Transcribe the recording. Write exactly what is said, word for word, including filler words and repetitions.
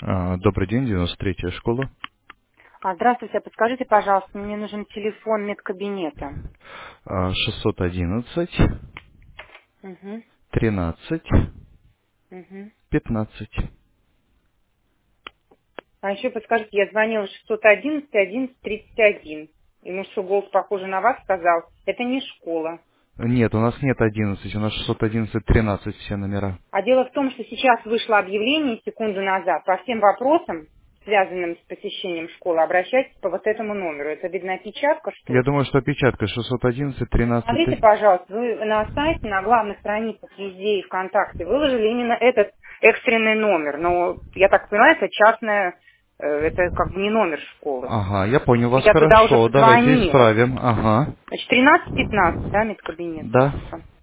А, Добрый день, девяносто третья школа. А, здравствуйте, подскажите, пожалуйста, мне нужен телефон медкабинета. А, шестьсот одиннадцать Угу, тринадцать угу. пятнадцать. А еще подскажите, я звонила шестьсот одиннадцать одиннадцать тридцать один. И мужской голос, похоже на вас, сказал, это не школа. Нет, у нас нет одиннадцать, у нас шестьсот одиннадцать тринадцать все номера. А дело в том, что сейчас вышло объявление секунду назад по всем вопросам, связанным с посещением школы, обращайтесь по вот этому номеру. Это, видно, опечатка, что Я ли? думаю, что опечатка шестьсот одиннадцать тринадцать. Посмотрите, пожалуйста, вы на сайте, на главных страницах везде и ВКонтакте выложили именно этот экстренный номер. Но, я так понимаю, это частная, э, это как бы не номер школы. Ага, я понял вас Я туда уже хорошо. Давайте позвонила. исправим. Ага. Значит, тринадцать пятнадцать, да, медкабинет. Да.